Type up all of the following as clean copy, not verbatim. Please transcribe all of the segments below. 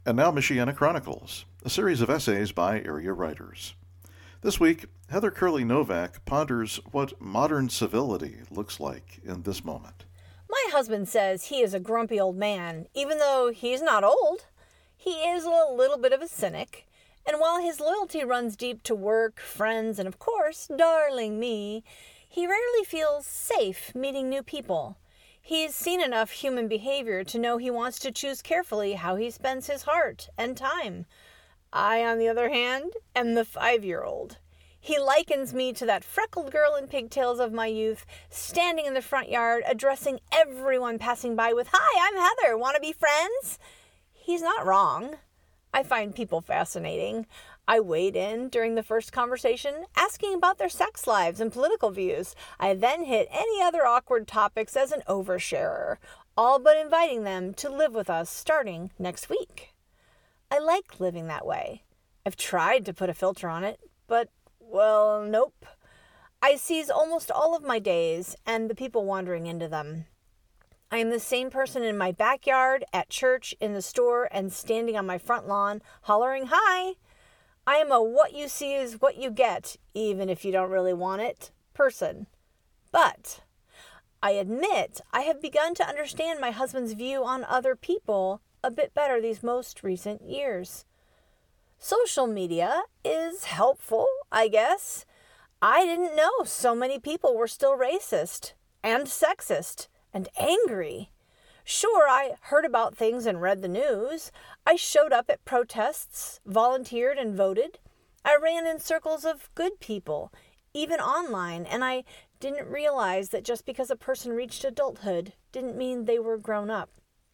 And now Michiana Chronicles, a series of essays by area writers. This week, Heather Curley Novak ponders what modern civility looks like in this moment. My husband says he is a grumpy old man, even though he's not old. He is a little bit of a cynic, and while his loyalty runs deep to work, friends, and of course, darling me, he rarely feels safe meeting new people. He's seen enough human behavior to know he wants to choose carefully how he spends his heart and time. I, on the other hand, am the 5-year-old. He likens me to that freckled girl in pigtails of my youth, standing in the front yard, addressing everyone passing by with, "Hi, I'm Heather. Want to be friends?" He's not wrong. I find people fascinating. I wade in during the first conversation, asking about their sex lives and political views. I then hit any other awkward topics as an oversharer, all but inviting them to live with us starting next week. I like living that way. I've tried to put a filter on it, but, well, nope. I seize almost all of my days and the people wandering into them. I am the same person in my backyard, at church, in the store, and standing on my front lawn, hollering, "Hi!" I am a what you see is what you get, even if you don't really want it, person. But I admit I have begun to understand my husband's view on other people a bit better these most recent years. Social media is helpful, I guess. I didn't know so many people were still racist and sexist and angry. Sure, I heard about things and read the news. I showed up at protests, volunteered and voted. I ran in circles of good people, even online, and I didn't realize that just because a person reached adulthood didn't mean they were grown up.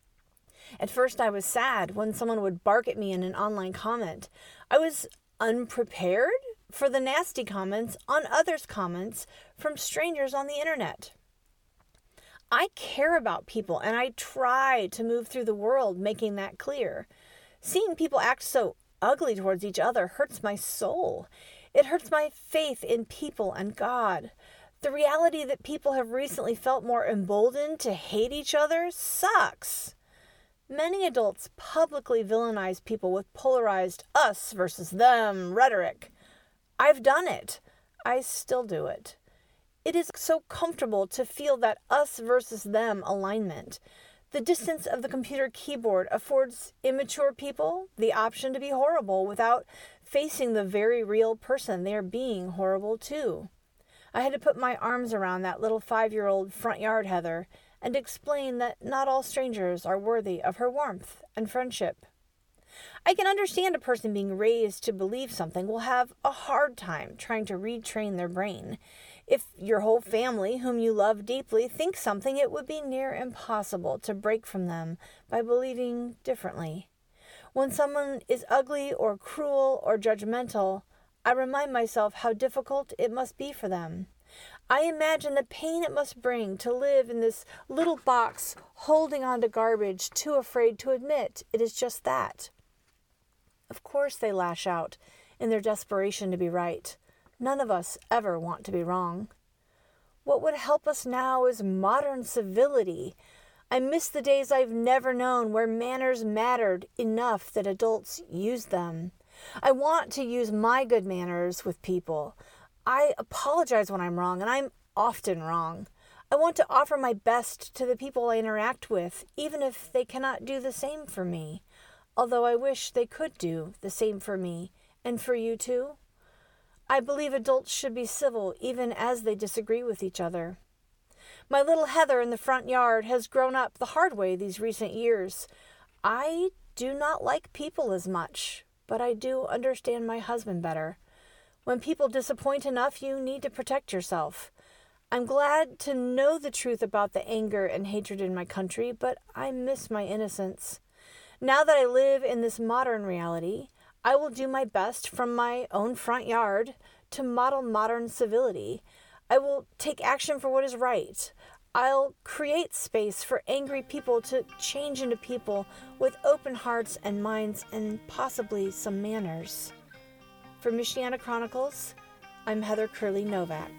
At first, I was sad when someone would bark at me in an online comment. I was unprepared for the nasty comments on others' comments from strangers on the internet. I care about people, and I try to move through the world making that clear. Seeing people act so ugly towards each other hurts my soul. It hurts my faith in people and God. The reality that people have recently felt more emboldened to hate each other sucks. Many adults publicly villainize people with polarized us versus them rhetoric. I've done it. I still do it. It is so comfortable to feel that us versus them alignment. The distance of the computer keyboard affords immature people the option to be horrible without facing the very real person they are being horrible to. I had to put my arms around that little 5-year-old front yard Heather and explain that not all strangers are worthy of her warmth and friendship. I can understand a person being raised to believe something will have a hard time trying to retrain their brain. If your whole family, whom you love deeply, thinks something, it would be near impossible to break from them by believing differently. When someone is ugly or cruel or judgmental, I remind myself how difficult it must be for them. I imagine the pain it must bring to live in this little box holding on to garbage, too afraid to admit it is just that. Of course they lash out in their desperation to be right. None of us ever want to be wrong. What would help us now is modern civility. I miss the days I've never known where manners mattered enough that adults used them. I want to use my good manners with people. I apologize when I'm wrong, and I'm often wrong. I want to offer my best to the people I interact with, even if they cannot do the same for me. Although I wish they could do the same for me, and for you too. I believe adults should be civil even as they disagree with each other. My little Heather in the front yard has grown up the hard way these recent years. I do not like people as much, but I do understand my husband better. When people disappoint enough, you need to protect yourself. I'm glad to know the truth about the anger and hatred in my country, but I miss my innocence. Now that I live in this modern reality, I will do my best from my own front yard to model modern civility. I will take action for what is right. I'll create space for angry people to change into people with open hearts and minds and possibly some manners. For Michiana Chronicles, I'm Heather Curley Novak.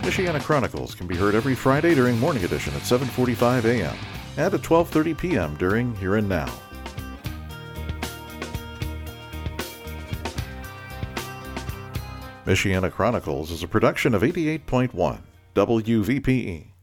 Michiana Chronicles can be heard every Friday during Morning Edition at 7:45 a.m. and at 12:30 p.m. during Here and Now. Michiana Chronicles is a production of 88.1 WVPE.